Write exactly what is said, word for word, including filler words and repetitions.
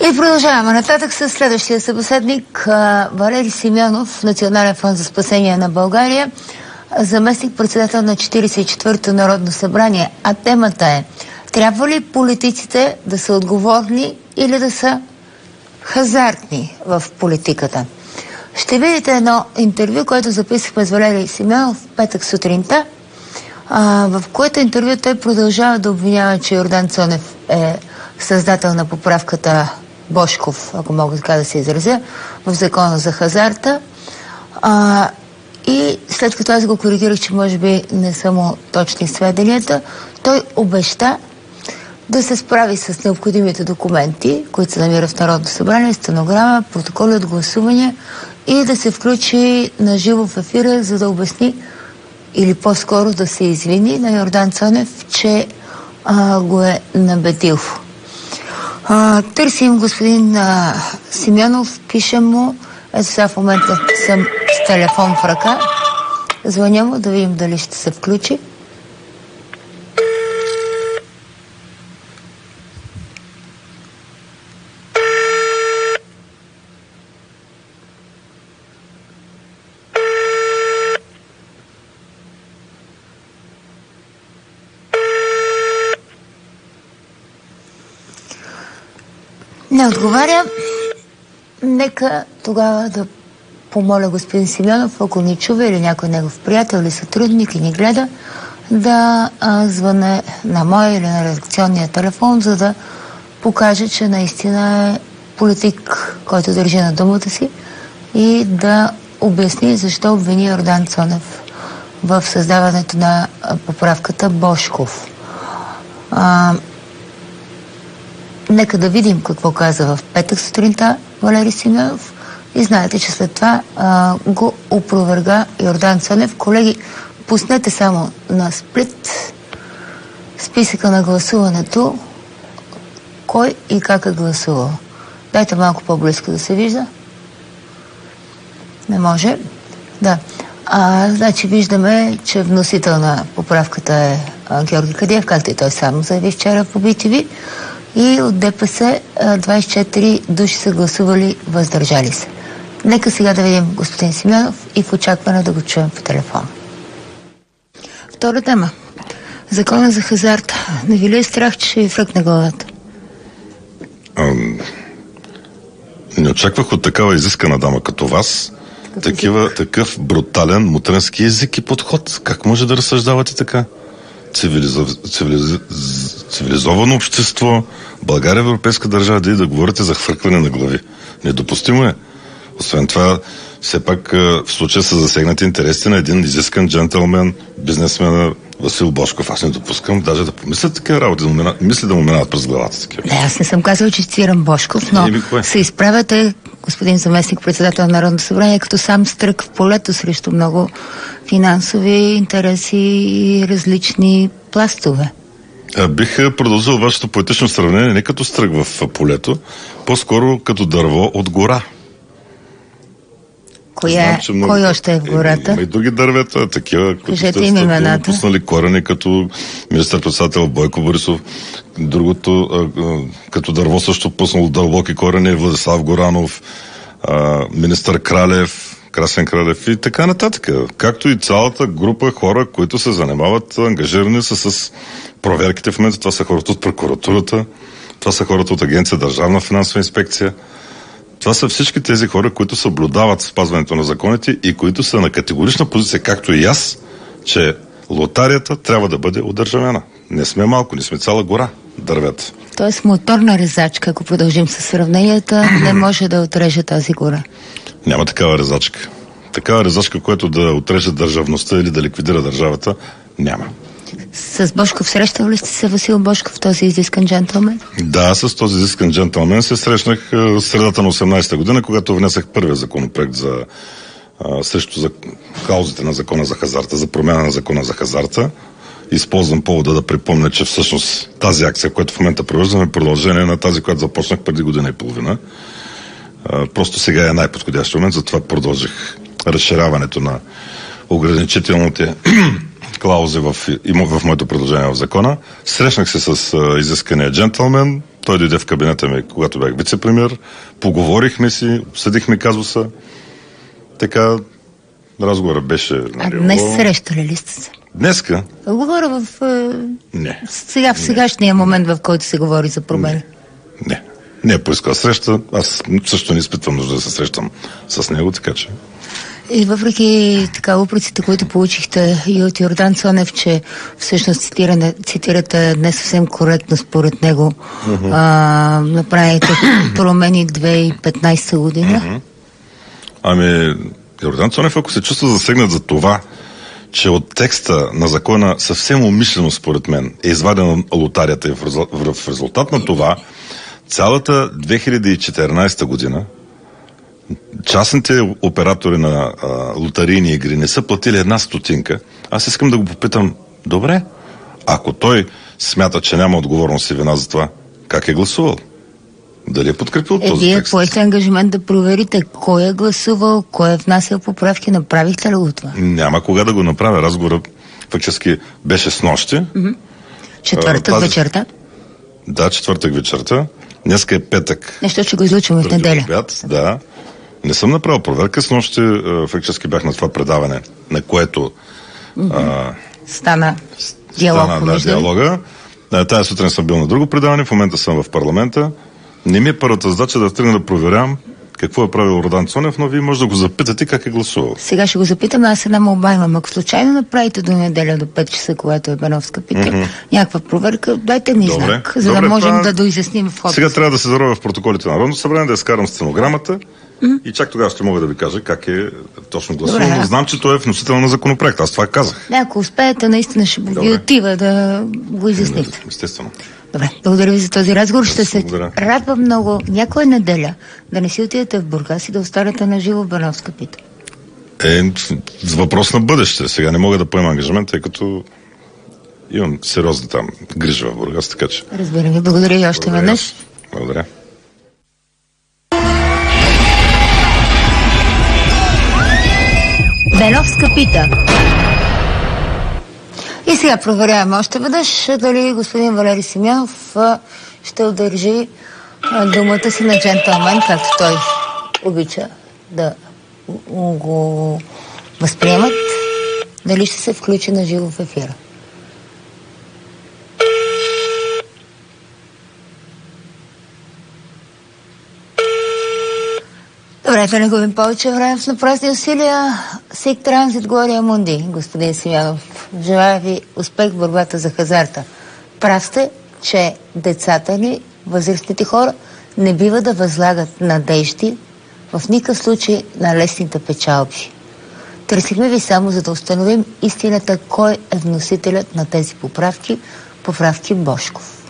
И продължаваме нататък с следващия събеседник Валери Симеонов, Национален фонд за спасение на България, заместник-председател на четиридесет и четвъртото Народно събрание. А темата е: трябва ли политиците да са отговорни или да са хазартни в политиката? Ще видите едно интервю, което записахме с Валери Симеонов в петък сутринта, а, в което интервю той продължава да обвинява, че Йордан Цонев е създател на поправката Божков, ако мога така да се изразя, в закона за хазарта. А, и след като аз го коригирах, че може би не са му точни сведенията, той обеща да се справи с необходимите документи, които се намират в Народно събрание, стенограма, протоколи от гласувания, и да се включи на живо в ефира, за да обясни или по-скоро да се извини на Йордан Цонев, че а, го е набедил. А, търсим господин а, Симеонов, пишем му. Ето сега в момента съм с телефон в ръка. Звъня му да видим дали ще се включи. Не отговаря. Нека тогава да помоля господин Симеонов, ако ни чува или някой негов приятел или сътрудник и ни гледа, да а, звъне на моя или на редакционния телефон, за да покаже, че наистина е политик, който държи на думата си, и да обясни защо обвини Йордан Цонев в създаването на поправката Божков. А, Нека да видим какво каза в петък сутринта Валери Симеонов, и знаете, че след това а, го опроверга Йордан Цонев. Колеги, пуснете само на сплит списъка на гласуването, кой и как е гласувал. Дайте малко по-близко да се вижда. Не може. Да. А, значи виждаме, че вносител на поправката е а, Георги Кадиев, както и той сам заяви вчера по Би Ти Ви. И от ДПС двадесет и четири души са гласували въздържали се. Нека сега да видим господин Симеонов и в очакване да го чуем по телефона. Втора тема. Закона за хазарта. Не ви ли е страх, че ще ви фръкне главата? Ам... Не очаквах от такава изискана дама като вас такива, такъв брутален мутренски език и подход. Как може да разсъждавате така? Цивилизов... Цивилиз... Цивилизовано общество, България, европейска държава, да и да говорите за хвъркване на глави. Недопустимо е. Освен това, все пак в случая са засегнати интересите на един изискан джентълмен, бизнесмен Васил Божков. Аз не допускам даже да помисля такива работи, да мина... мисли да му минават през главата такива. Не, аз не съм казал, че цитирам Божков, но е, се изправяте, господин заместник председател на Народното събрание, като сам стрък в полето срещу много финансови интереси и различни пластове. А, бих продължил вашето поетично сравнение не като стрък в полето, по-скоро като дърво от гора. Коя, Знам, много... Кой още е в гората? Е, има и други дървета, такива, които сте пуснали корени, като министър-председател Бойко Борисов. Другото, а, а, като дърво също пуснало дълбоки корени, Владислав Горанов, а, министър Кралев, Красен Кралев и така нататък. Както и цялата група хора, които се занимават, ангажирани са с проверките в момента. Това са хората от прокуратурата, това са хората от Агенция Държавна финансова инспекция. Това са всички тези хора, които съблюдават спазването на законите и които са на категорична позиция, както и аз, че лотарията трябва да бъде удържавена. Не сме малко, не сме цяла гора дървета. Тоест моторна резачка, ако продължим със сравненията, не може да отреже тази гора. Няма такава резачка. Такава резачка, която да отреже държавността или да ликвидира държавата, няма. С Божков срещал ли сте се, Васил Божков, този изискан джентълмен? Да, с този изискан джентълмен се срещнах в средата на осемнадесета година, когато внесах първия законопроект за а, срещу за каузите на закона за хазарта, за промяна на закона за хазарта. Използвам повода да припомня, че всъщност тази акция, която в момента провеждаме, е продължение на тази, която започнах преди година и половина. А, просто сега е най-подходящ момент, затова продължих разширяването на ограничителните клаузи в, в моето предложение в закона. Срещнах се с а, изискания джентълмен. Той дойде в кабинета ми, когато бях вице-премиер. Поговорихме си, обсъдихме казуса. Така, разговорът беше... А днес срещали ли сте се? Днеска? Говоря в... Не. Сега, в сегашния не. момент, в който се говори за промени. Не. Не. Не е поискал среща. Аз също не изпитвам нужда да се срещам с него, така че... И въпреки така упреците, които получихте и от Йордан Цонев, че всъщност цитиране, цитирате не съвсем коректно според него, uh-huh. а, направите промени две хиляди и петнайсета година. Uh-huh. Ами, Йордан Цонев, ако се чувства засегнат за това, че от текста на закона съвсем умишлено, според мен, е извадена лотарията и в резултат на това цялата две хиляди и четиринайсета година частните оператори на а, лотарийни игри не са платили една стотинка. Аз искам да го попитам, добре, ако той смята, че няма отговорност и вина за това, как е гласувал? Дали е подкрепил е, този вие текст? Вие поехте ангажимент да проверите кой е гласувал, кой е внасял поправки, направихте ли го това? Няма кога да го направя. Разговорът фактически беше с нощи. Mm-hmm. Четвъртък Тази... вечерта? Да, четвъртък вечерта. Днеска е петък. Нещо, че го излучваме в неделя. Обяд, да. Не съм направил проверка. С нощи фактически бях на това предаване, на което mm-hmm. а... стана диалог. Стана, да, диалога. Тая сутрин съм бил на друго предаване, в момента съм в парламента. Не ми е първата задача да тръгна да проверявам какво е правил Йордан Цонев, но вие може да го запитате как е гласувал. Сега ще го запитам, аз една молба имам. Ако случайно направите до неделя до пет часа, когато е Бановска пита, mm-hmm. някаква проверка, дайте ми добре, знак, за добре, да можем това... да доизясним входа. Сега трябва да се заровя в протоколите на Народното събрание, да я скарам стенограмата mm-hmm. и чак тогава ще мога да ви кажа как е точно гласувал. Но знам, че той е вносител на законопроект. Аз това казах. Да, ако успеете, наистина ще ви отива да го изясните. Естествено. Добре, благодаря ви за този разговор. Ще се благодаря. радвам много някоя неделя да не си отидете в Бургас и да останете на живо в Бановска пита. Е, с въпрос на бъдеще. Сега не мога да поема ангажимент, тъй като имам сериозна там грижа в Бургас, така че... Разбира ви, благодаря и още веднъж. Благодаря. Бановска пита. И сега проверяваме още веднъж дали господин Валери Симеонов ще удържи думата си на джентълмен, както той обича да го възприемат. Дали ще се включи на живо в ефира. Добре, да не губим повече време в напразни усилия. Сик Транзит Глория Мунди, господин Симеонов. Желая ви успех в борбата за хазарта. Прав сте, че децата ни, възрастните хора, не бива да възлагат надежди в никакъв случай на лесните печалби. Търсихме ви само за да установим истината, кой е вносителят на тези поправки, поправки Божков.